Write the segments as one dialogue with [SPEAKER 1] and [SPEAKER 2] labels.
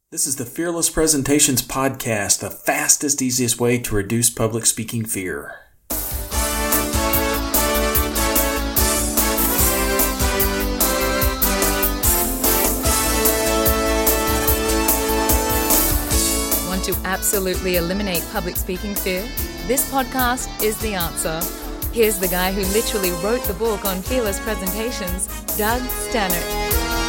[SPEAKER 1] This is the Fearless Presentations Podcast, the fastest, easiest way to reduce public speaking fear.
[SPEAKER 2] Want to absolutely eliminate public speaking fear? This podcast is the answer. Here's the guy who literally wrote the book on Fearless Presentations, Doug Stannard.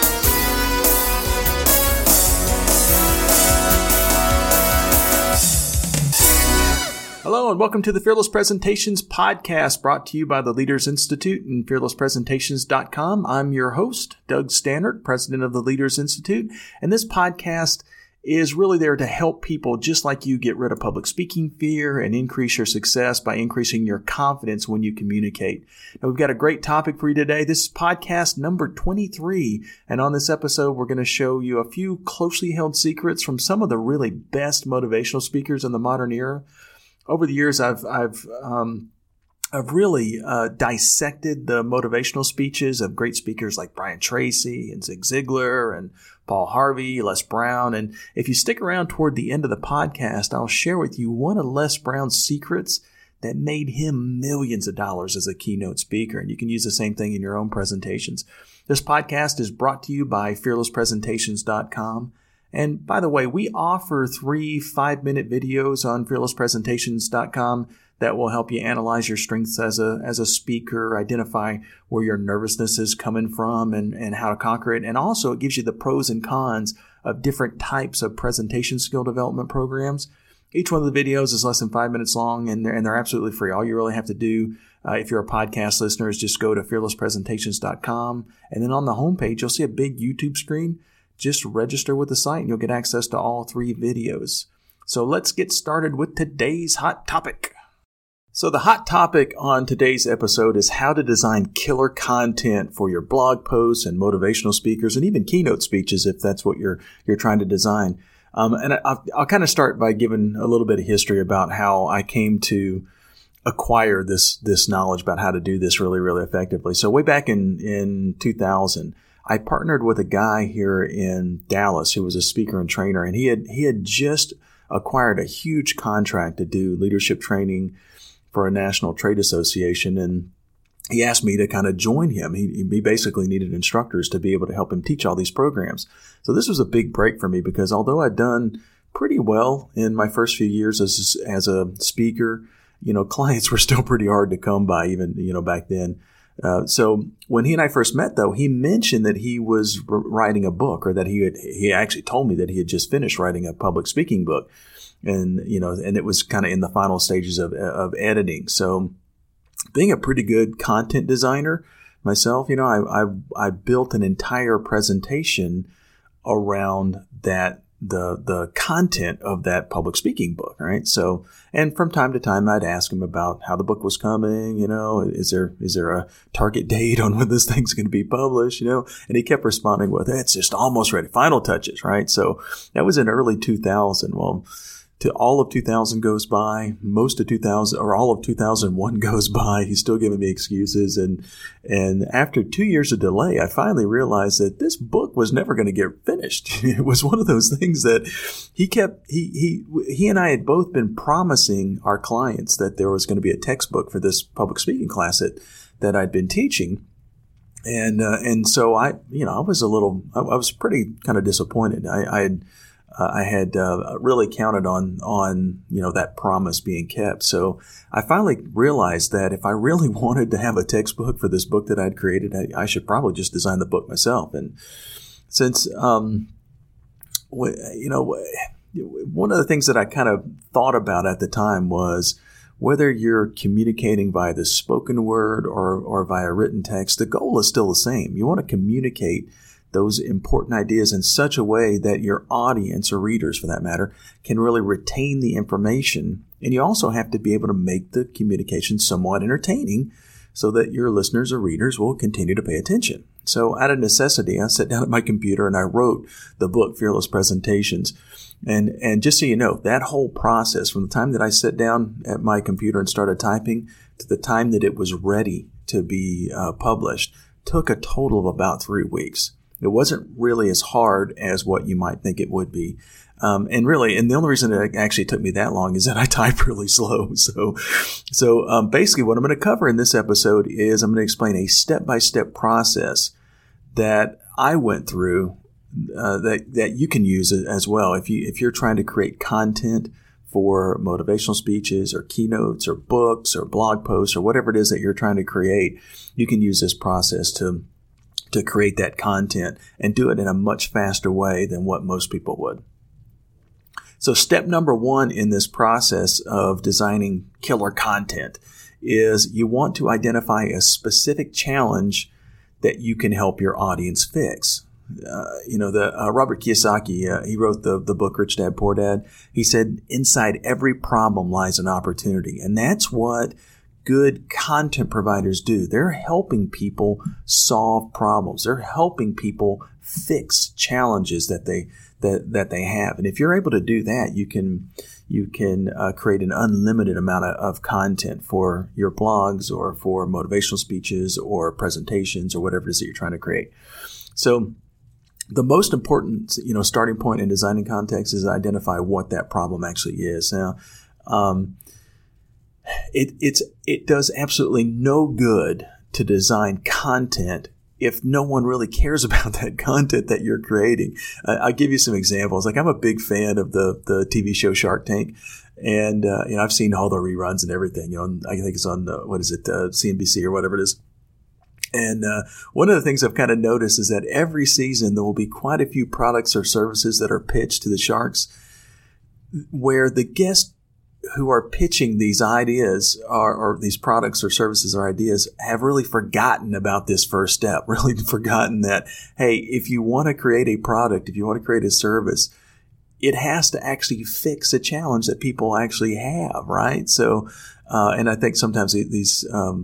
[SPEAKER 1] Hello and welcome to the Fearless Presentations Podcast, brought to you by the Leaders Institute and fearlesspresentations.com. I'm your host, Doug Stannard, president of the Leaders Institute, and this podcast is really there to help people just like you get rid of public speaking fear and increase your success by increasing your confidence when you communicate. Now, we've got a great topic for you today. This is podcast number 23, and on this episode, we're going to show you a few closely held secrets from some of the really best motivational speakers in the modern era. Over the years, I've really dissected the motivational speeches of great speakers like Brian Tracy and Zig Ziglar and Paul Harvey, Les Brown. And if you stick around toward the end of the podcast, I'll share with you one of Les Brown's secrets that made him millions of dollars as a keynote speaker. And you can use the same thing in your own presentations. This podcast is brought to you by fearlesspresentations.com. And by the way, we offer 3 5-minute videos on fearlesspresentations.com that will help you analyze your strengths as a speaker, identify where your nervousness is coming from and how to conquer it. And also it gives you the pros and cons of different types of presentation skill development programs. Each one of the videos is less than 5 minutes long, and they're absolutely free. All you really have to do, if you're a podcast listener, is just go to fearlesspresentations.com. And then on the homepage, you'll see a big YouTube screen. Just register with the site and you'll get access to all 3 videos. So let's get started with today's hot topic. So the hot topic on today's episode is how to design killer content for your blog posts and motivational speakers and even keynote speeches if that's what you're trying to design. And I'll kind of start by giving a little bit of history about how I came to acquire this knowledge about how to do this really, really effectively. So way back in 2000, I partnered with a guy here in Dallas who was a speaker and trainer, and he had just acquired a huge contract to do leadership training for a national trade association, and he asked me to kind of join him. He basically needed instructors to be able to help him teach all these programs. So this was a big break for me because although I'd done pretty well in my first few years as a speaker, clients were still pretty hard to come by even, back then. So when he and I first met, though, he mentioned that he was writing a book, or that he actually told me that he had just finished writing a public speaking book, and it was kind of in the final stages of editing. So being a pretty good content designer myself, I built an entire presentation around that. The content of that public speaking book, right? So, and from time to time, I'd ask him about how the book was coming, is there a target date on when this thing's going to be published, and he kept responding with, it's just almost ready, final touches, right? So that was in early 2000. Well, to all of 2000 goes by, most of 2000 or all of 2001 goes by. He's still giving me excuses. And after 2 years of delay, I finally realized that this book was never going to get finished. It was one of those things that he and I had both been promising our clients that there was going to be a textbook for this public speaking class that I'd been teaching. And so I was pretty kind of disappointed. I had really counted on that promise being kept. So I finally realized that if I really wanted to have a textbook for this book that I'd created, I should probably just design the book myself. And since, one of the things that I kind of thought about at the time was whether you're communicating via the spoken word or via written text, the goal is still the same. You want to communicate those important ideas in such a way that your audience, or readers for that matter, can really retain the information. And you also have to be able to make the communication somewhat entertaining so that your listeners or readers will continue to pay attention. So out of necessity, I sat down at my computer and I wrote the book, Fearless Presentations. And just so you know, that whole process, from the time that I sat down at my computer and started typing to the time that it was ready to be published, took a total of about 3 weeks. It wasn't really as hard as what you might think it would be. And the only reason it actually took me that long is that I type really slow. So basically what I'm going to cover in this episode is I'm going to explain a step-by-step process that I went through that you can use as well. If you're trying to create content for motivational speeches or keynotes or books or blog posts or whatever it is that you're trying to create, you can use this process to create that content and do it in a much faster way than what most people would. So step number one in this process of designing killer content is you want to identify a specific challenge that you can help your audience fix. Robert Kiyosaki, he wrote the book Rich Dad, Poor Dad. He said, inside every problem lies an opportunity. And that's what good content providers do. They're helping people solve problems. They're helping people fix challenges that they have. And if you're able to do that, you can create an unlimited amount of content for your blogs or for motivational speeches or presentations or whatever it is that you're trying to create. So the most important, starting point in designing context is to identify what that problem actually is. Now, it does absolutely no good to design content if no one really cares about that content that you're creating. I'll give you some examples. Like, I'm a big fan of the TV show Shark Tank. And, I've seen all the reruns and everything, I think it's on, CNBC or whatever it is. And one of the things I've kind of noticed is that every season there will be quite a few products or services that are pitched to the sharks where the guests who are pitching these ideas or these products or services or ideas have really forgotten about this first step, really forgotten that, hey, if you want to create a product, if you want to create a service, it has to actually fix a challenge that people actually have, right? So, and I think sometimes these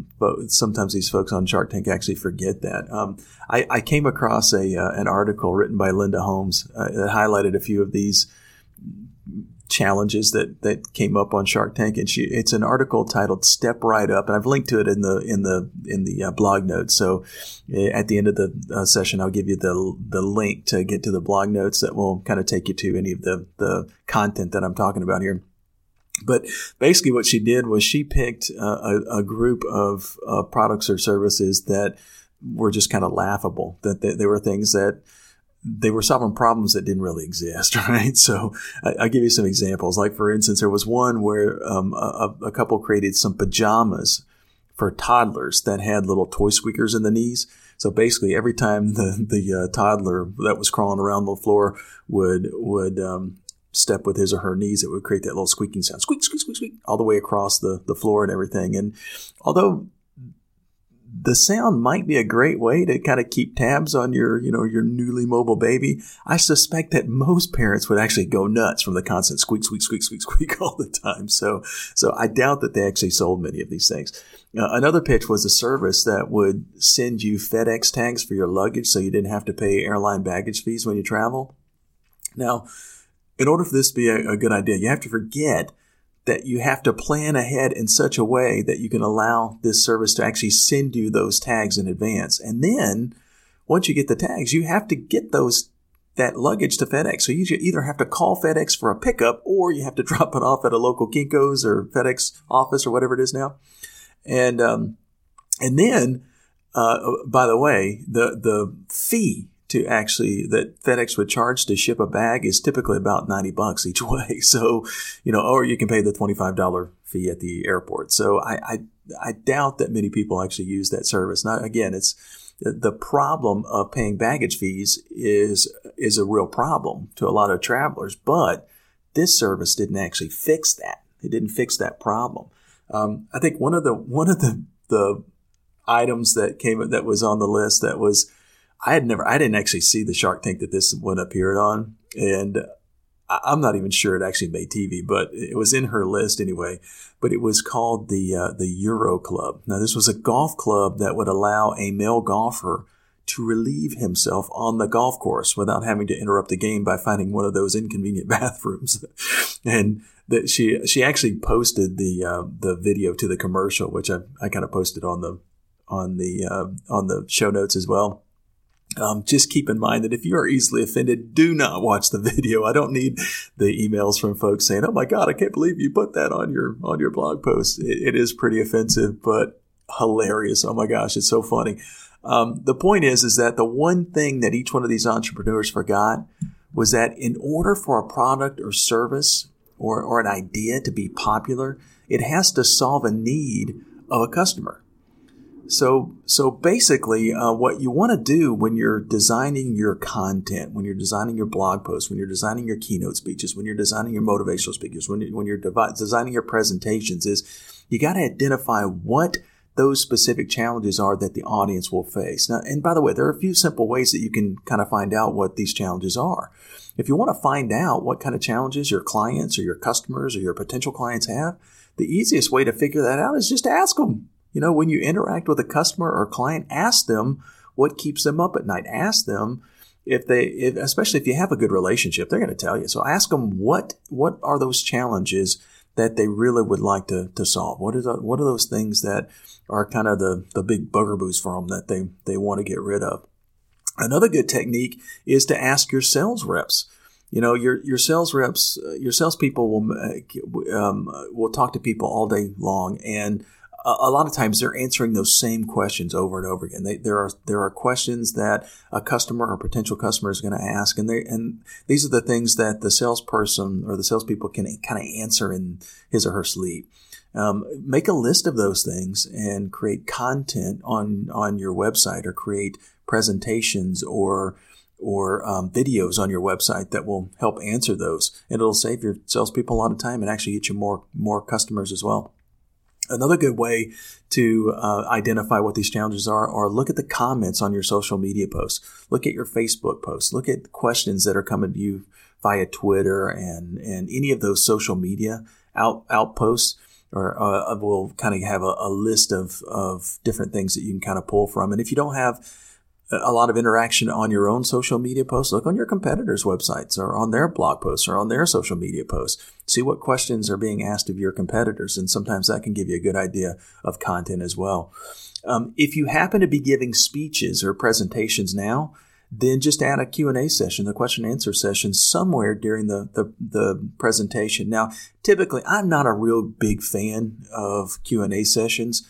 [SPEAKER 1] folks on Shark Tank actually forget that. I came across an article written by Linda Holmes that highlighted a few of these challenges that came up on Shark Tank, and it's an article titled "Step Right Up," and I've linked to it in the blog notes. So at the end of the session, I'll give you the link to get to the blog notes that will kind of take you to any of the content that I'm talking about here. But basically what she did was she picked a group of products or services that were just kind of laughable, that they were things that they were solving problems that didn't really exist, right? So I'll give you some examples. Like, for instance, there was one where a couple created some pajamas for toddlers that had little toy squeakers in the knees. So basically every time the toddler that was crawling around the floor would step with his or her knees, it would create that little squeaking sound, squeak, squeak, squeak, squeak, all the way across the floor and everything. And although the sound might be a great way to kind of keep tabs on your newly mobile baby, I suspect that most parents would actually go nuts from the constant squeak, squeak, squeak, squeak, squeak all the time. So I doubt that they actually sold many of these things. Another pitch was a service that would send you FedEx tags for your luggage so you didn't have to pay airline baggage fees when you travel. Now, in order for this to be a good idea, you have to forget that you have to plan ahead in such a way that you can allow this service to actually send you those tags in advance. And then once you get the tags, you have to get that luggage to FedEx. So you either have to call FedEx for a pickup or you have to drop it off at a local Kinko's or FedEx office or whatever it is now. And then, by the way, the fee that FedEx would charge to ship a bag is typically about $90 each way. So, or you can pay the $25 fee at the airport. So I doubt that many people actually use that service. Now, again, it's the problem of paying baggage fees is a real problem to a lot of travelers, but this service didn't actually fix that. It didn't fix that problem. I think one of the items that was on the list that was, I didn't actually see the Shark Tank that this one appeared on, and I'm not even sure it actually made TV, but it was in her list anyway. But it was called the Euro Club. Now, this was a golf club that would allow a male golfer to relieve himself on the golf course without having to interrupt the game by finding one of those inconvenient bathrooms. And that she actually posted the video to the commercial, which I kind of posted on the show notes as well. Just keep in mind that if you are easily offended, do not watch the video. I don't need the emails from folks saying, "Oh my God, I can't believe you put that on your blog post." It is pretty offensive, but hilarious. Oh my gosh, it's so funny. The point is that the one thing that each one of these entrepreneurs forgot was that in order for a product or service or an idea to be popular, it has to solve a need of a customer. So basically, what you want to do when you're designing your content, when you're designing your blog posts, when you're designing your keynote speeches, when you're designing your motivational speakers, when you're designing your presentations, is you got to identify what those specific challenges are that the audience will face. Now, and by the way, there are a few simple ways that you can kind of find out what these challenges are. If you want to find out what kind of challenges your clients or your customers or your potential clients have, the easiest way to figure that out is just ask them. When you interact with a customer or client, ask them what keeps them up at night. Ask them especially if you have a good relationship, they're going to tell you. So ask them what are those challenges that they really would like to solve. What are those things that are kind of the big bugaboos for them that they want to get rid of? Another good technique is to ask your sales reps. Your sales reps, your salespeople will talk to people all day long, and a lot of times they're answering those same questions over and over again. There are questions that a customer or potential customer is going to ask, and these are the things that the salesperson or the salespeople can kind of answer in his or her sleep. Make a list of those things and create content on your website, or create presentations or videos on your website that will help answer those, and it'll save your salespeople a lot of time and actually get you more customers as well. Another good way to identify what these challenges are look at the comments on your social media posts. Look at your Facebook posts. Look at the questions that are coming to you via Twitter and any of those social media outposts. Or we'll kind of have a list of different things that you can kind of pull from. And if you don't have a lot of interaction on your own social media posts, look on your competitors' websites or on their blog posts or on their social media posts. See what questions are being asked of your competitors, and sometimes that can give you a good idea of content as well. If you happen to be giving speeches or presentations now, then just add a Q&A session, the question and answer session, somewhere during the presentation. Now, typically, I'm not a real big fan of Q&A sessions.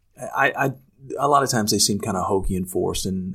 [SPEAKER 1] A lot of times they seem kind of hokey and forced, and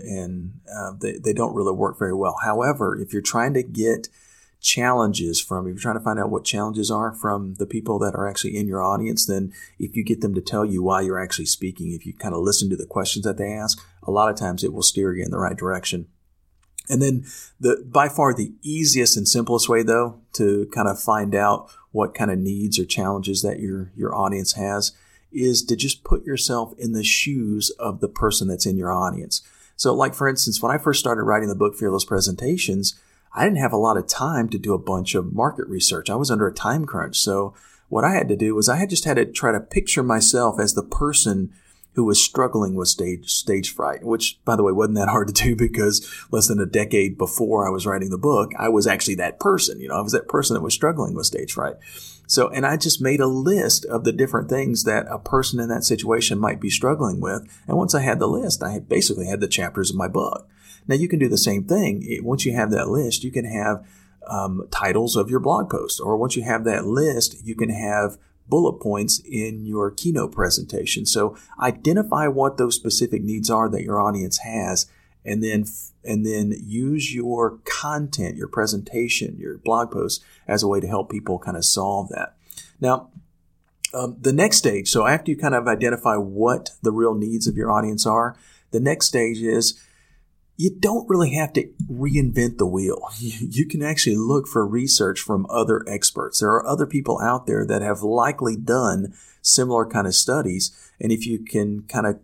[SPEAKER 1] they don't really work very well. However, if you're trying to get challenges if you're trying to find out what challenges are from the people that are actually in your audience, then if you get them to tell you why you're actually speaking, if you kind of listen to the questions that they ask, a lot of times it will steer you in the right direction. And then by far the easiest and simplest way, though, to kind of find out what kind of needs or challenges that your audience has is to just put yourself in the shoes of the person that's in your audience. So like, for instance, when I first started writing the book, Fearless Presentations, I didn't have a lot of time to do a bunch of market research. I was under a time crunch. So what I had to do was I just had to try to picture myself as the person who was struggling with stage fright, which, by the way, wasn't that hard to do, because less than a decade before I was writing the book, I was actually that person. I was that person that was struggling with stage fright. So, and I just made a list of the different things that a person in that situation might be struggling with. And once I had the list, I basically had the chapters of my book. Now, you can do the same thing. Once you have that list, you can have titles of your blog post. Or once you have that list, you can have bullet points in your keynote presentation. So identify what those specific needs are that your audience has, and then use your content, your presentation, your blog post as a way to help people kind of solve that. Now, the next stage, so after you kind of identify what the real needs of your audience are, the next stage is you don't really have to reinvent the wheel. You can actually look for research from other experts. There are other people out there that have likely done similar kind of studies. And if you can kind of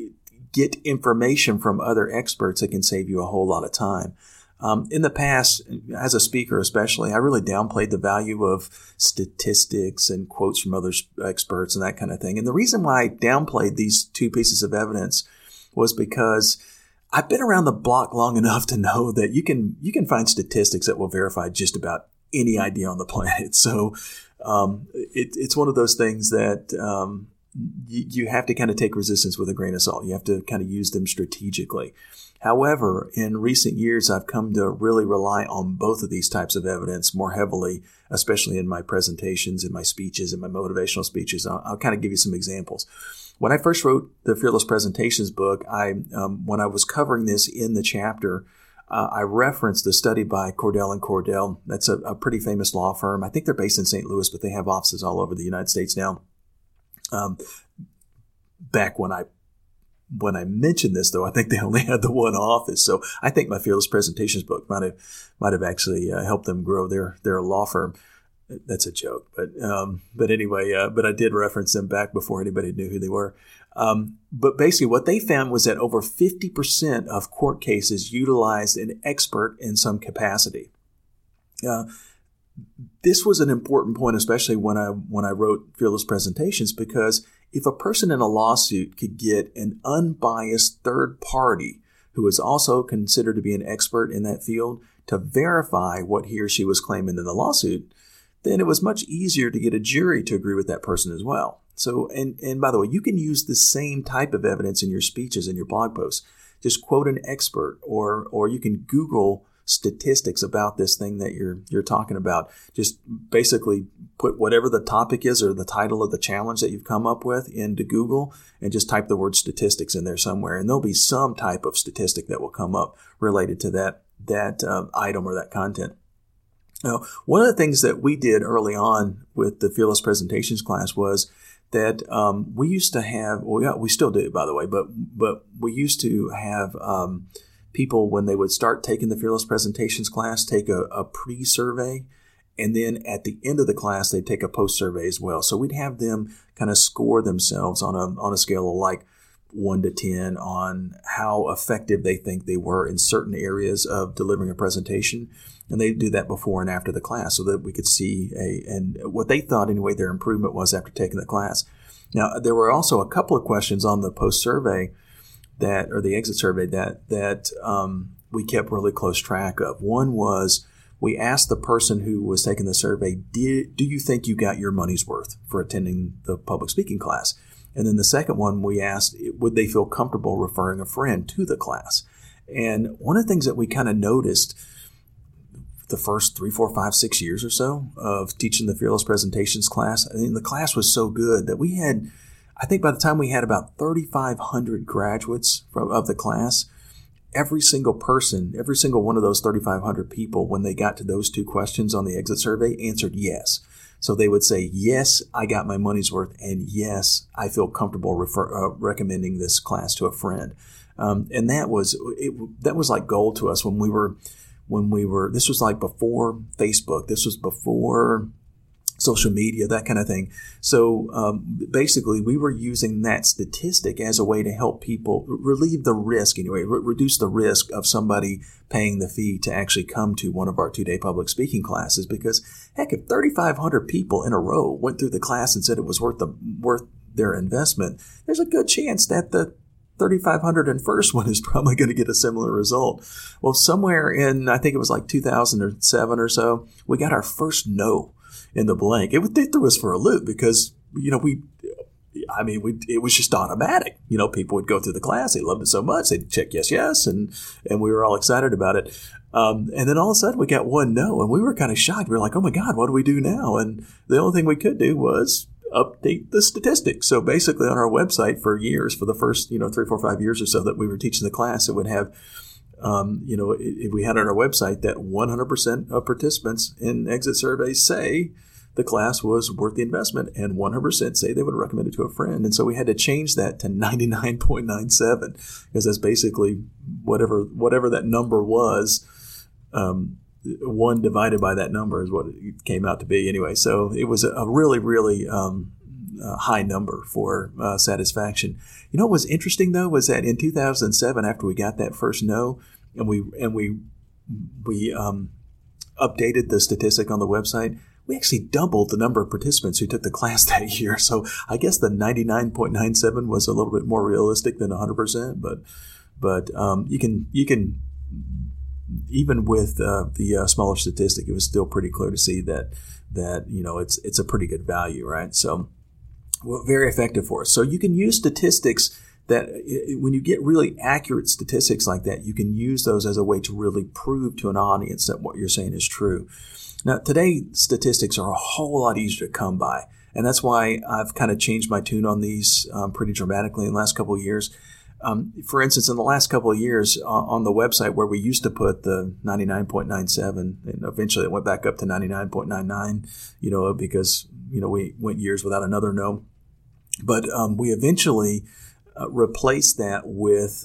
[SPEAKER 1] get information from other experts, it can save you a whole lot of time. In the past, as a speaker especially, I really downplayed the value of statistics and quotes from other experts and that kind of thing. And the reason why I downplayed these two pieces of evidence was because I've been around the block long enough to know that you can find statistics that will verify just about any idea on the planet. So it's one of those things that you have to kind of take resistance with a grain of salt. You have to kind of use them strategically. However, in recent years, I've come to really rely on both of these types of evidence more heavily, especially in my presentations, in my speeches, in my motivational speeches. I'll kind of give you some examples. When I first wrote the Fearless Presentations book, when I was covering this in the chapter, I referenced a study by Cordell and Cordell. That's a pretty famous law firm. I think they're based in St. Louis, but they have offices all over the United States now. Back when I mentioned this, though, I think they only had the one office. So I think my Fearless Presentations book might have actually helped them grow their law firm. That's a joke, but anyway, but I did reference them back before anybody knew who they were. But basically what they found was that over 50% of court cases utilized an expert in some capacity. This was an important point, especially when I wrote Fearless Presentations, because if a person in a lawsuit could get an unbiased third party who is also considered to be an expert in that field to verify what he or she was claiming in the lawsuit, then it was much easier to get a jury to agree with that person as well. So, and by the way, you can use the same type of evidence in your speeches and your blog posts. Just quote an expert, or you can Google statistics about this thing that you're talking about. Just basically put whatever the topic is or the title of the challenge that you've come up with into Google and just type the word statistics in there somewhere. And there'll be some type of statistic that will come up related to that item or that content. Now, one of the things that we did early on with the Fearless Presentations class was that we used to have, we still do, by the way, but we used to have people, when they would start taking the Fearless Presentations class, take a pre-survey, and then at the end of the class, they'd take a post-survey as well. So we'd have them kind of score themselves on a scale of like 1 to 10 on how effective they think they were in certain areas of delivering a presentation. And they do that before and after the class so that we could see and what they thought anyway their improvement was after taking the class. Now, there were also a couple of questions on the post survey or the exit survey that we kept really close track of. One was, we asked the person who was taking the survey, do you think you got your money's worth for attending the public speaking class? And then the second one, we asked, would they feel comfortable referring a friend to the class? And one of the things that we kind of noticed the first 3, 4, 5, 6 years or so of teaching the Fearless Presentations class, I mean, the class was so good that we had, I think by the time we had about 3,500 graduates of the class, every single one of those 3,500 people, when they got to those two questions on the exit survey, answered yes. So they would say, yes, I got my money's worth, and yes, I feel comfortable recommending this class to a friend. And that was like gold to us when we were, this was like before Facebook, this was before social media, that kind of thing. So basically, we were using that statistic as a way to help people relieve the risk, anyway, reduce the risk of somebody paying the fee to actually come to one of our 2-day public speaking classes. Because, heck, if 3,500 people in a row went through the class and said it was worth their investment, there's a good chance that the 3,501st one is probably going to get a similar result. Well, somewhere in, I think it was like 2007 or so, we got our first no in the blank. It threw us for a loop because, it was just automatic. People would go through the class. They loved it so much. They'd check yes, and we were all excited about it. And then all of a sudden we got one no, and we were kind of shocked. We were like, oh my God, what do we do now? And the only thing we could do was update the statistics. So basically on our website for years, for the first, 3, 4, 5 years or so that we were teaching the class, it would have, we had on our website that 100% of participants in exit surveys say the class was worth the investment, and 100% say they would recommend it to a friend. And so we had to change that to 99.97 because that's basically whatever that number was. 1 divided by that number is what it came out to be anyway. So it was a really, really high number for satisfaction. What was interesting though was that in 2007, after we got that first no, and we updated the statistic on the website, we actually doubled the number of participants who took the class that year. So I guess the 99.97 was a little bit more realistic than 100%, but you can even with the smaller statistic, it was still pretty clear to see that it's a pretty good value, right? So very effective for us. So you can use statistics that when you get really accurate statistics like that, you can use those as a way to really prove to an audience that what you're saying is true. Now, today, statistics are a whole lot easier to come by. And that's why I've kind of changed my tune on these pretty dramatically in the last couple of years. For instance, in the last couple of years on the website where we used to put the 99.97 and eventually it went back up to 99.99, because, we went years without another no. But we eventually replaced that with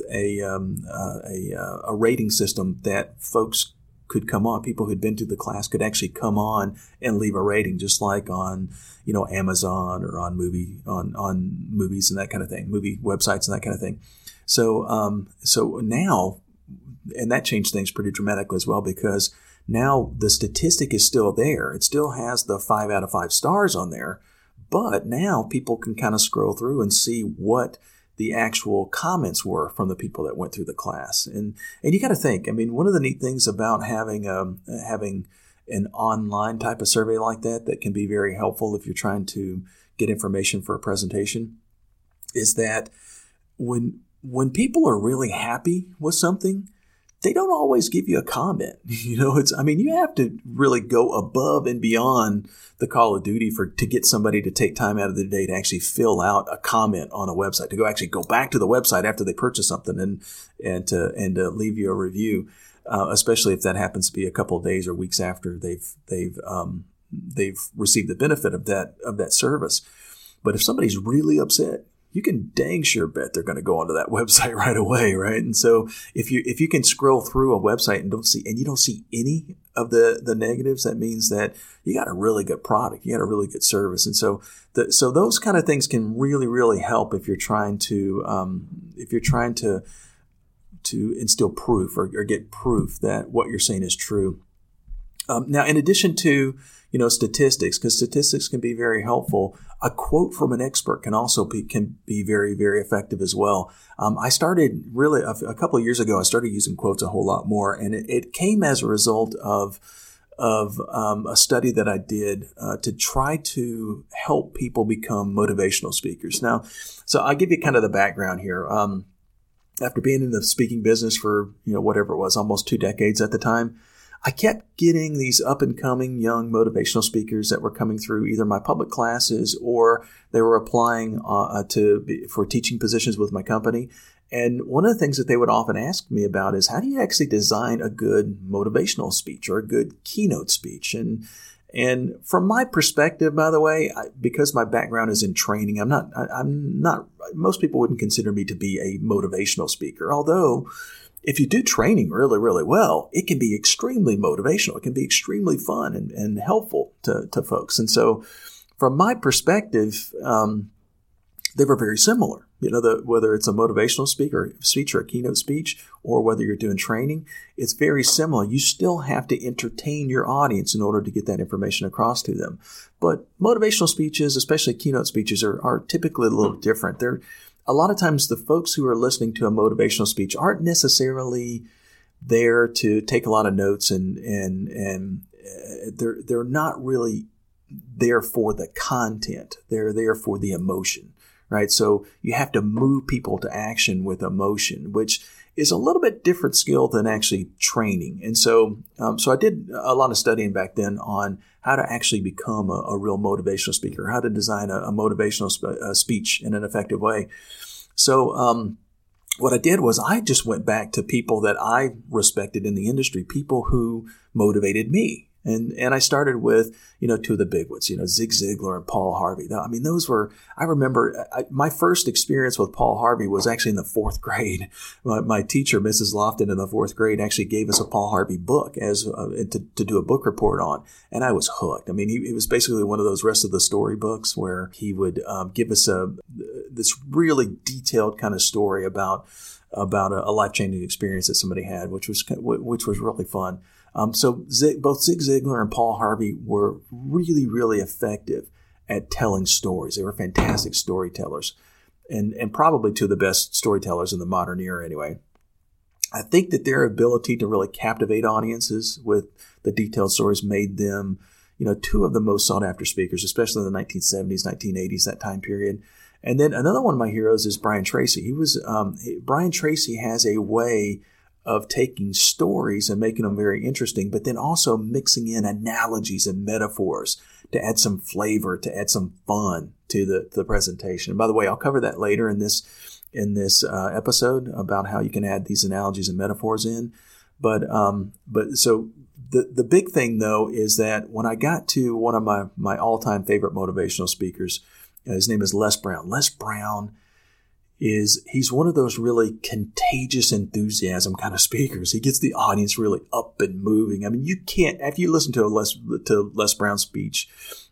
[SPEAKER 1] a rating system that folks could come on. People who'd been through the class could actually come on and leave a rating, just like on, Amazon or on movies and that kind of thing, movie websites and that kind of thing. So now, and that changed things pretty dramatically as well, because now the statistic is still there. It still has the 5 out of 5 stars on there, but now people can kind of scroll through and see what the actual comments were from the people that went through the class. And you got to think, one of the neat things about having an online type of survey like that can be very helpful if you're trying to get information for a presentation is that when people are really happy with something, they don't always give you a comment. You have to really go above and beyond the call of duty to get somebody to take time out of their day to actually fill out a comment on a website, to go back to the website after they purchase something and to leave you a review, especially if that happens to be a couple of days or weeks after they've received the benefit of that service. But if somebody's really upset, you can dang sure bet they're going to go onto that website right away, right? And so if you can scroll through a website and you don't see any of the negatives, that means that you got a really good product, you got a really good service. And so those kind of things can really, really help if you're trying to instill proof or get proof that what you're saying is true. Now, in addition to statistics, because statistics can be very helpful, a quote from an expert can also be very, very effective as well. I started really a couple of years ago. I started using quotes a whole lot more, and it came as a result of a study that I did to try to help people become motivational speakers. Now, so I'll give you kind of the background here. After being in the speaking business for whatever it was, almost 2 decades at the time, I kept getting these up-and-coming young motivational speakers that were coming through either my public classes or they were applying for teaching positions with my company. And one of the things that they would often ask me about is, how do you actually design a good motivational speech or a good keynote speech? And from my perspective, by the way, because my background is in training, I'm not. Most people wouldn't consider me to be a motivational speaker, although if you do training really, really well, it can be extremely motivational. It can be extremely fun and helpful to folks. And so from my perspective, they were very similar. Whether it's a motivational speech or a keynote speech, or whether you're doing training, it's very similar. You still have to entertain your audience in order to get that information across to them. But motivational speeches, especially keynote speeches, are typically a little different. A lot of times the folks who are listening to a motivational speech aren't necessarily there to take a lot of notes and they're not really there for the content. They're there for the emotion, right? So you have to move people to action with emotion, which is a little bit different skill than actually training. And so I did a lot of studying back then on how to actually become a real motivational speaker, how to design a motivational speech in an effective way. So what I did was I just went back to people that I respected in the industry, people who motivated me. And I started with, 2 of the big ones, Zig Ziglar and Paul Harvey. I remember my first experience with Paul Harvey was actually in the 4th grade. My teacher, Mrs. Lofton, in the 4th grade actually gave us a Paul Harvey book to do a book report on. And I was hooked. It was basically one of those rest of the story books where he would give us this really detailed kind of story about a life-changing experience that somebody had, which was really fun. So both Zig Ziglar and Paul Harvey were really, really effective at telling stories. They were fantastic storytellers and probably 2 of the best storytellers in the modern era anyway. I think that their ability to really captivate audiences with the detailed stories made them, two of the most sought after speakers, especially in the 1970s, 1980s, that time period. And then another one of my heroes is Brian Tracy. Brian Tracy has a way of taking stories and making them very interesting, but then also mixing in analogies and metaphors to add some flavor, to add some fun to the presentation. And by the way, I'll cover that later in this episode about how you can add these analogies and metaphors in. But so the big thing though is that when I got to one of my all-time favorite motivational speakers, his name is Les Brown. Les Brown he's one of those really contagious enthusiasm kind of speakers. He gets the audience really up and moving. I mean, you can't, after you listen to a Les Brown speech,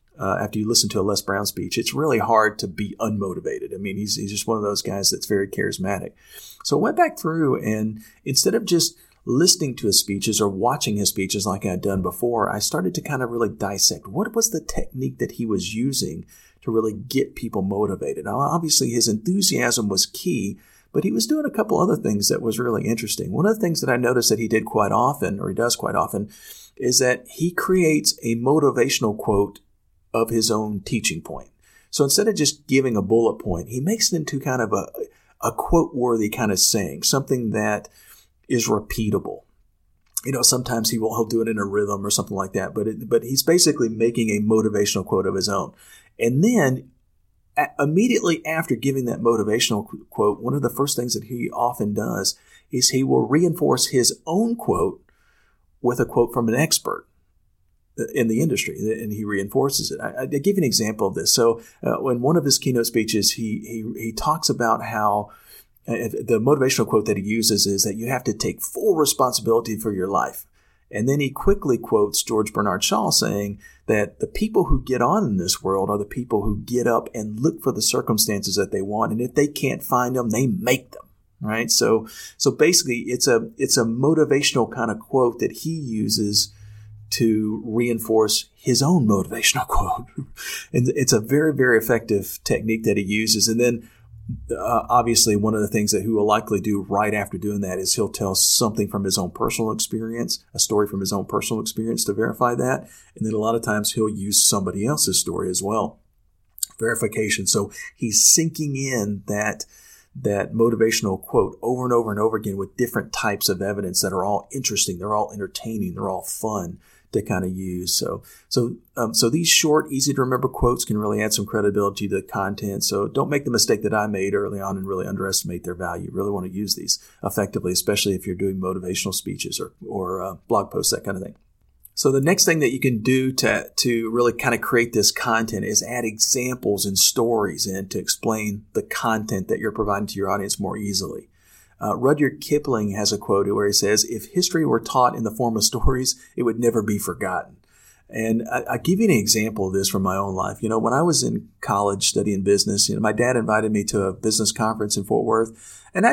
[SPEAKER 1] it's really hard to be unmotivated. I mean, he's just one of those guys that's very charismatic. So I went back through, and instead of just listening to his speeches or watching his speeches like I'd done before, I started to kind of really dissect what was the technique that he was using to really get people motivated. Now, obviously, his enthusiasm was key, but he was doing a couple other things that was really interesting. One of the things that I noticed that he did quite often, or he does quite often, is that he creates a motivational quote of his own teaching point. So instead of just giving a bullet point, he makes it into kind of a quote-worthy kind of saying, something that is repeatable. Sometimes he'll do it in a rhythm or something like that, but he's basically making a motivational quote of his own. And then immediately after giving that motivational quote, one of the first things that he often does is he will reinforce his own quote with a quote from an expert in the industry, and he reinforces it. I give you an example of this. So in one of his keynote speeches, he talks about how the motivational quote that he uses is that you have to take full responsibility for your life. And then he quickly quotes George Bernard Shaw saying that the people who get on in this world are the people who get up and look for the circumstances that they want. And if they can't find them, they make them. Right. So basically it's a motivational kind of quote that he uses to reinforce his own motivational quote. And it's a very, very effective technique that he uses. And then obviously, one of the things that he will likely do right after doing that is he'll tell something from his own personal experience, a story from his own personal experience to verify that. And then a lot of times he'll use somebody else's story as well. Verification. So he's sinking in that motivational quote over and over and over again with different types of evidence that are all interesting. They're all entertaining. They're all fun to kind of use. So these short, easy to remember quotes can really add some credibility to the content. So don't make the mistake that I made early on and really underestimate their value. You really want to use these effectively, especially if you're doing motivational speeches or blog posts, that kind of thing. So the next thing that you can do to really kind of create this content is add examples and stories in to explain the content that you're providing to your audience more easily. Rudyard Kipling has a quote where he says, "If history were taught in the form of stories, it would never be forgotten." And I give you an example of this from my own life. When I was in college studying business, my dad invited me to a business conference in Fort Worth. And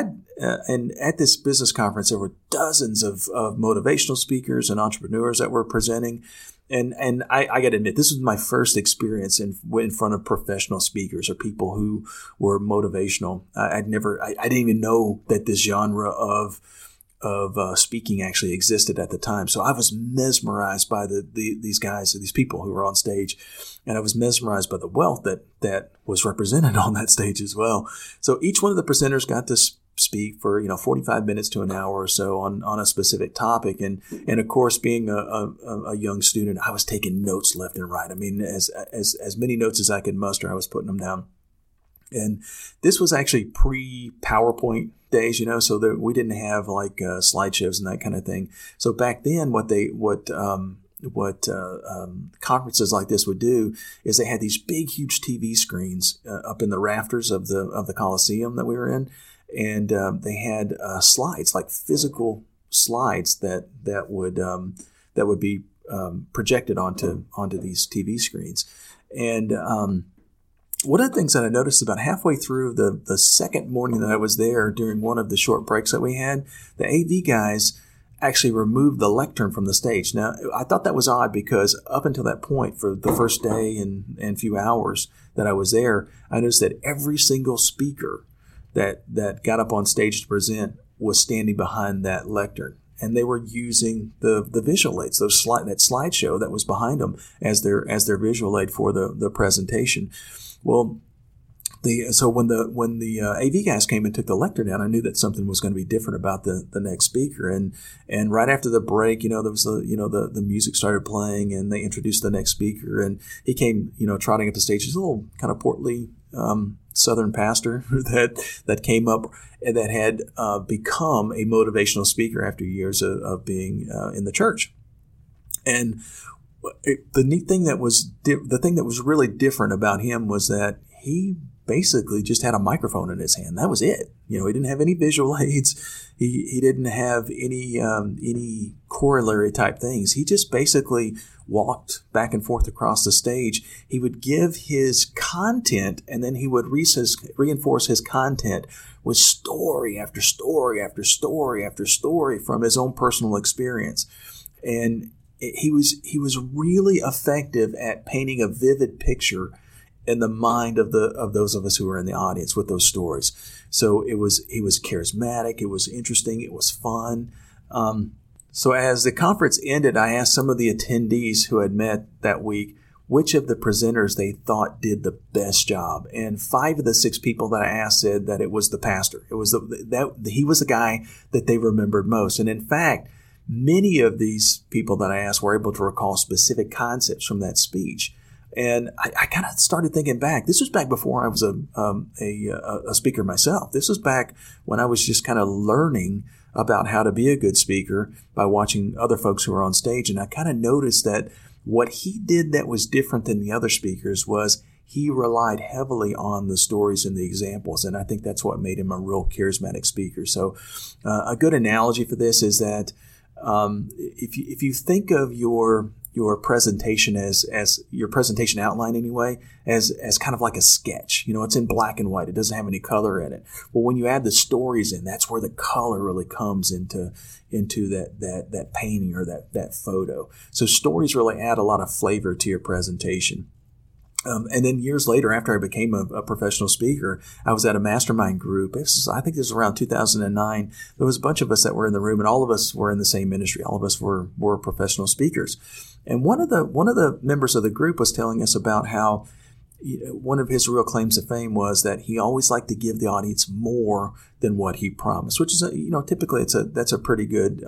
[SPEAKER 1] at this business conference, there were dozens of motivational speakers and entrepreneurs that were presenting. And I got to admit, this was my first experience in front of professional speakers or people who were motivational. I didn't even know that this genre of speaking actually existed at the time. So I was mesmerized by these guys, these people who were on stage, and I was mesmerized by the wealth that was represented on that stage as well. So each one of the presenters got to speak for 45 minutes to an hour or so on a specific topic, and of course, being a young student, I was taking notes left and right. I mean, as many notes as I could muster, I was putting them down. And this was actually pre-PowerPoint days, so that we didn't have like slideshows and that kind of thing. So back then, what conferences like this would do is they had these big, huge TV screens up in the rafters of the Coliseum that we were in, and they had slides, like physical slides that would be projected onto these TV screens. And one of the things that I noticed about halfway through the second morning that I was there during one of the short breaks that we had, the AV guys actually removed the lectern from the stage. Now, I thought that was odd because up until that point, for the first day and few hours that I was there, I noticed that every single speaker that got up on stage to present was standing behind that lectern. and they were using the visual aids, that slideshow that was behind them as their visual aid for the presentation. Well, so when the AV guys came and took the lectern down, I knew that something was going to be different about the next speaker. And right after the break, there was the music started playing, and they introduced the next speaker, and he came, trotting up the stage. He's a little kind of portly Southern pastor that came up and that had become a motivational speaker after years of being in the church. And the neat thing the thing that was really different about him was that he basically just had a microphone in his hand. That was it. He didn't have any visual aids. He didn't have any corollary type things. He just basically walked back and forth across the stage. He would give his content, and then he would reinforce his content with story after story after story after story from his own personal experience. And he was really effective at painting a vivid picture in the mind of those of us who were in the audience with those stories. So he was charismatic. It was interesting. It was fun. So as the conference ended, I asked some of the attendees who had met that week which of the presenters they thought did the best job. And 5 of the 6 people that I asked said that it was the pastor. It was he was the guy that they remembered most. And in fact, many of these people that I asked were able to recall specific concepts from that speech. And I kind of started thinking back. This was back before I was a speaker myself. This was back when I was just kind of learning about how to be a good speaker by watching other folks who were on stage. And I kind of noticed that what he did that was different than the other speakers was he relied heavily on the stories and the examples. And I think that's what made him a real charismatic speaker. So a good analogy for this is that if you think of your presentation as your presentation outline anyway, as kind of like a sketch. It's in black and white. It doesn't have any color in it. Well, when you add the stories in, that's where the color really comes into that painting or that photo. So stories really add a lot of flavor to your presentation. And then years later, after I became a professional speaker, I was at a mastermind group. I think this was around 2009. There was a bunch of us that were in the room, and all of us were in the same industry. All of us were professional speakers. And one of the members of the group was telling us about how one of his real claims to fame was that he always liked to give the audience more than what he promised, which is typically that's a pretty good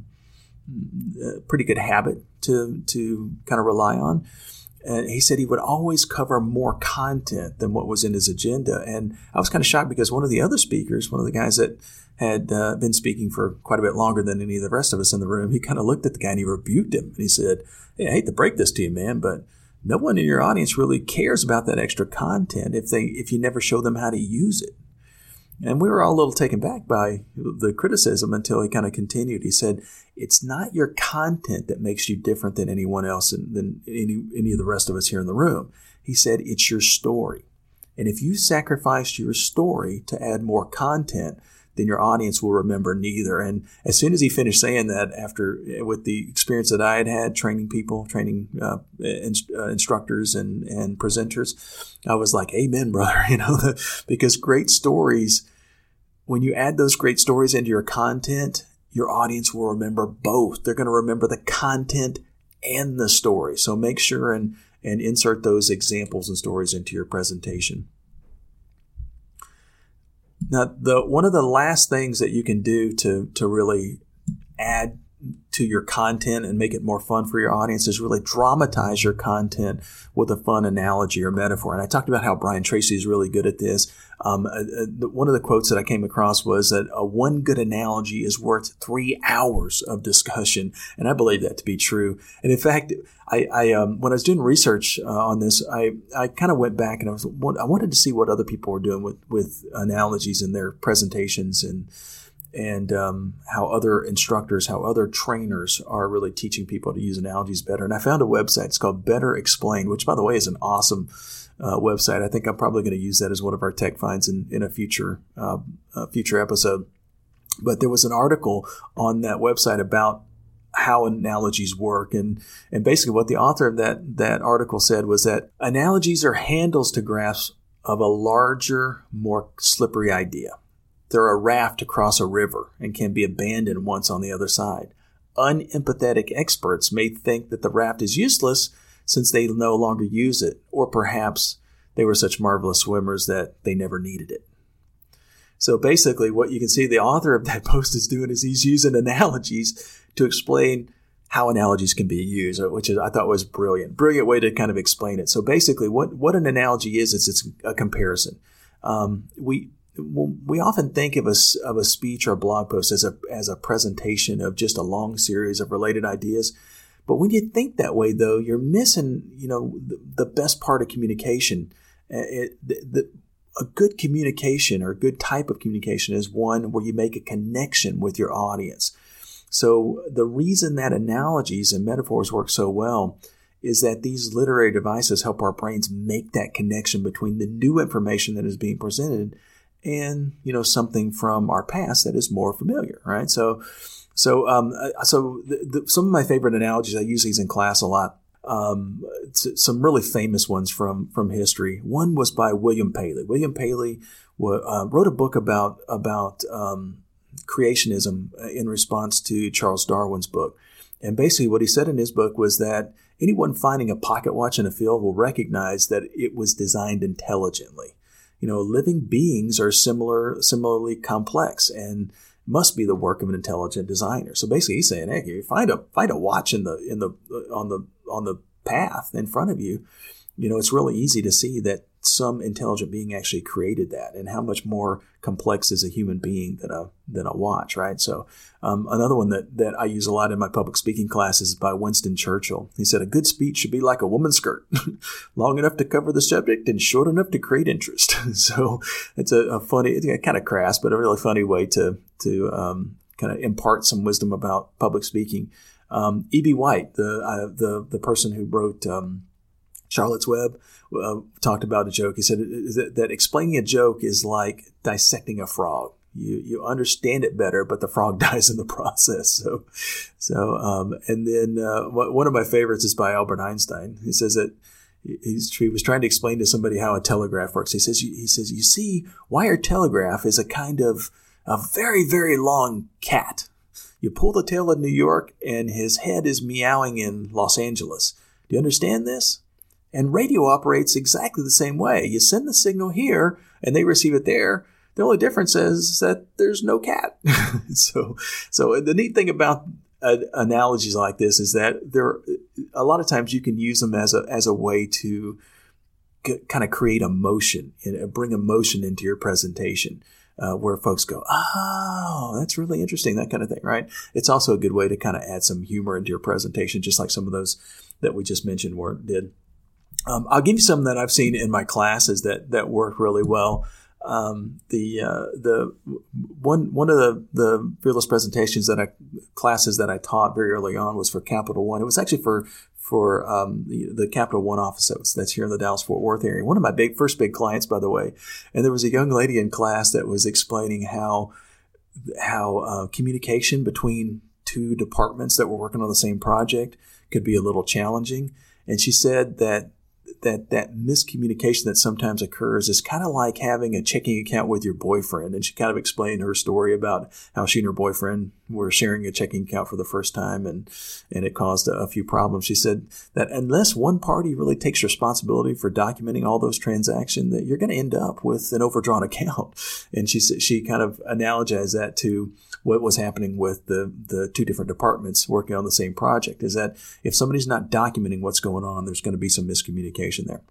[SPEAKER 1] habit to kind of rely on. And he said he would always cover more content than what was in his agenda. And I was kind of shocked because one of the other speakers, one of the guys that had been speaking for quite a bit longer than any of the rest of us in the room, he kind of looked at the guy and he rebuked him. And he said, "Hey, I hate to break this to you, man, but no one in your audience really cares about that extra content if you never show them how to use it." And we were all a little taken back by the criticism until he kind of continued. He said, "It's not your content that makes you different than anyone else and than any of the rest of us here in the room." He said, "It's your story. And if you sacrifice your story to add more content, then your audience will remember neither." And as soon as he finished saying that, with the experience that I had training people, instructors and presenters, I was like, "Amen, brother." Because great stories, when you add those great stories into your content, your audience will remember both. They're going to remember the content and the story. So make sure and insert those examples and stories into your presentation. Now, one of the last things that you can do to really add to your content and make it more fun for your audience is really dramatize your content with a fun analogy or metaphor. And I talked about how Brian Tracy is really good at this. One of the quotes that I came across was that one good analogy is worth 3 hours of discussion. And I believe that to be true. And in fact, when I was doing research on this, I kind of went back and I wanted to see what other people were doing with analogies in their presentations and how other instructors, how other trainers are really teaching people to use analogies better. And I found a website. It's called Better Explained, which, by the way, is an awesome website. I think I'm probably going to use that as one of our tech finds in a future episode. But there was an article on that website about how analogies work. And basically what the author of that article said was that analogies are handles to grasp of a larger, more slippery idea. they're a raft across a river and can be abandoned once on the other side. Unempathetic experts may think that the raft is useless since they no longer use it, or perhaps they were such marvelous swimmers that they never needed it. So basically what you can see the author of that post is doing is he's using analogies to explain how analogies can be used, which I thought was brilliant. Brilliant way to kind of explain it. So basically what an analogy is it's a comparison. We often think of a speech or a blog post as a presentation of just a long series of related ideas. But when you think that way, though, you're missing, the best part of communication. A good communication or a good type of communication is one where you make a connection with your audience. So the reason that analogies and metaphors work so well is that these literary devices help our brains make that connection between the new information that is being presented and, something from our past that is more familiar, right? So some of my favorite analogies, I use these in class a lot. Some really famous ones from history. One was by William Paley. William Paley wrote a book about creationism in response to Charles Darwin's book. And basically what he said in his book was that anyone finding a pocket watch in a field will recognize that it was designed intelligently. Living beings are similarly complex and must be the work of an intelligent designer. So basically he's saying, hey, if you find a watch on the path in front of you, it's really easy to see that some intelligent being actually created that, and how much more complex is a human being than a watch, right? So another one that I use a lot in my public speaking classes is by Winston Churchill. He said, a good speech should be like a woman's skirt, long enough to cover the subject and short enough to create interest. So it's a funny, kind of crass, but a really funny way to kind of impart some wisdom about public speaking. E.B. White, the person who wrote Charlotte's Web, talked about a joke. He said that explaining a joke is like dissecting a frog. You understand it better, but the frog dies in the process. And then one of my favorites is by Albert Einstein. He says that he was trying to explain to somebody how a telegraph works. He says, you see, wire telegraph is a kind of a very, very long cat. You pull the tail in New York and his head is meowing in Los Angeles. Do you understand this? And radio operates exactly the same way. You send the signal here and they receive it there. The only difference is that there's no cat. So the neat thing about analogies like this is that a lot of times you can use them as a way to kind of create emotion and bring emotion into your presentation. Where folks go, oh, that's really interesting, that kind of thing, right? It's also a good way to kind of add some humor into your presentation, just like some of those that we just mentioned did. I'll give you some that I've seen in my classes that work really well. The one of the fearless presentations classes that I taught very early on was for Capital One. It was actually for the Capital One office that's here in the Dallas-Fort Worth area. One of my first big clients, by the way. And there was a young lady in class that was explaining how communication between two departments that were working on the same project could be a little challenging. And she said that miscommunication that sometimes occurs is kind of like having a checking account with your boyfriend. And she kind of explained her story about how she and her boyfriend were sharing a checking account for the first time, and it caused a few problems. She said that unless one party really takes responsibility for documenting all those transactions, that you're going to end up with an overdrawn account. And she kind of analogized that to what was happening with the two different departments working on the same project, is that if somebody's not documenting what's going on, there's going to be some miscommunication there.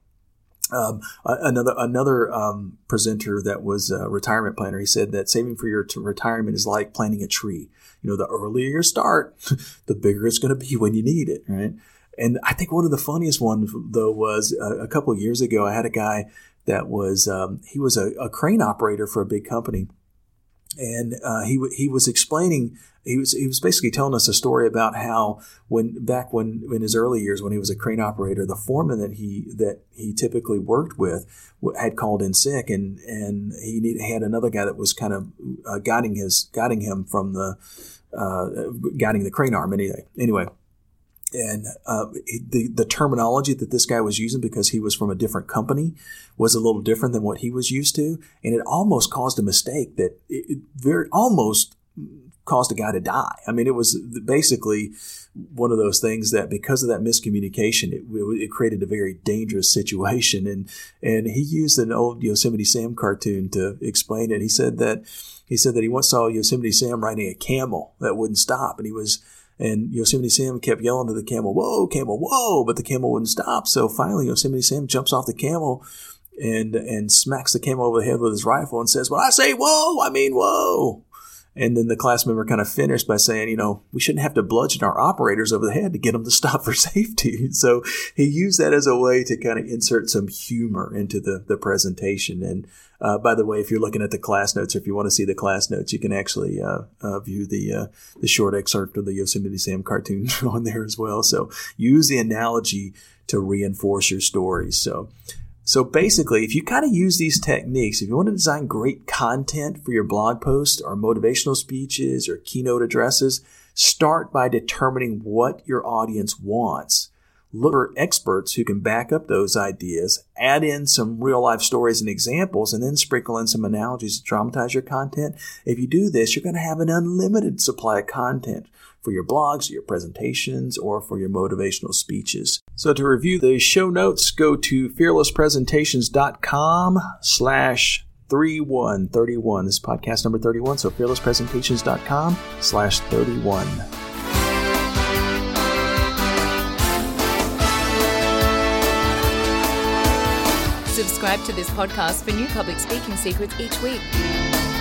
[SPEAKER 1] Another presenter that was a retirement planner, he said that saving for your retirement is like planting a tree. The earlier you start, the bigger it's going to be when you need it, right? And I think one of the funniest ones, though, was a couple of years ago, I had a guy that was, he was a crane operator for a big company. And he was explaining, he was basically telling us a story about how in his early years when he was a crane operator, the foreman that he typically worked with had called in sick, and he had another guy that was kind of guiding him from guiding the crane arm anyway. And the terminology that this guy was using, because he was from a different company, was a little different than what he was used to. And it almost caused a mistake that it very almost caused a guy to die. I mean, it was basically one of those things that because of that miscommunication, it created a very dangerous situation. And he used an old Yosemite Sam cartoon to explain it. He said that he once saw Yosemite Sam riding a camel that wouldn't stop. And Yosemite Sam kept yelling to the camel, "Whoa, camel, whoa!" But the camel wouldn't stop. So finally, Yosemite Sam jumps off the camel and smacks the camel over the head with his rifle and says, "When I say whoa, I mean whoa." And then the class member kind of finished by saying, we shouldn't have to bludgeon our operators over the head to get them to stop for safety. So he used that as a way to kind of insert some humor into the presentation. And by the way, if you're looking at the class notes, or if you want to see the class notes, you can actually view the short excerpt of the Yosemite Sam cartoon on there as well. So use the analogy to reinforce your stories. So basically, if you kind of use these techniques, if you want to design great content for your blog posts or motivational speeches or keynote addresses, start by determining what your audience wants. Look for experts who can back up those ideas, add in some real-life stories and examples, and then sprinkle in some analogies to dramatize your content. If you do this, you're going to have an unlimited supply of content for your blogs, your presentations, or for your motivational speeches. So to review the show notes, go to fearlesspresentations.com/3131. This is podcast number 31, so fearlesspresentations.com/31.
[SPEAKER 2] Subscribe to this podcast for new public speaking secrets each week.